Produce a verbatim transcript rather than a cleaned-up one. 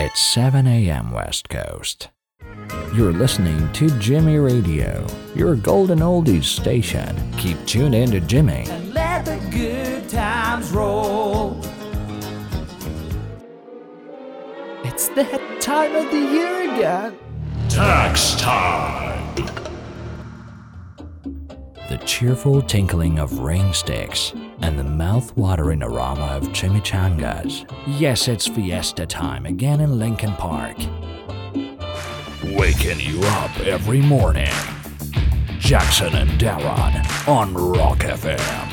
It's seven a.m. West Coast. You're listening to Jimmy Radio, your golden oldies station. Keep tuned in to Jimmy and let the good times roll. It's that time of the year again. Tax time. The cheerful tinkling of rain sticks and the mouth-watering aroma of chimichangas. Yes, it's fiesta time again in Lincoln Park. Waking you up every morning. Jackson and Darren on Rock F M.